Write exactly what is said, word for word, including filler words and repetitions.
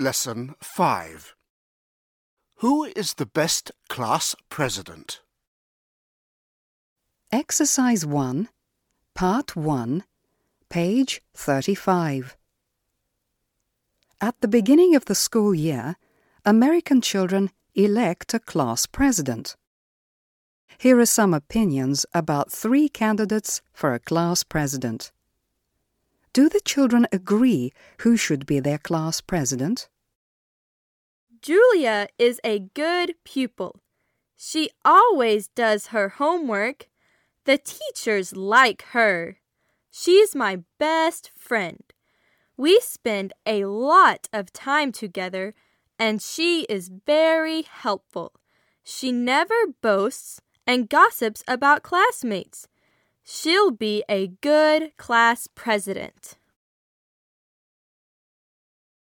Lesson five. Who is the best class president? Exercise one, Part one, page thirty-five. At the beginning of the school year, American children elect a class president. Here are some opinions about three candidates for a class president. Do the children agree who should be their class president? Julia is a good pupil. She always does her homework. The teachers like her. She's my best friend. We spend a lot of time together, and she is very helpful. She never boasts and gossips about classmates. She'll be a good class president.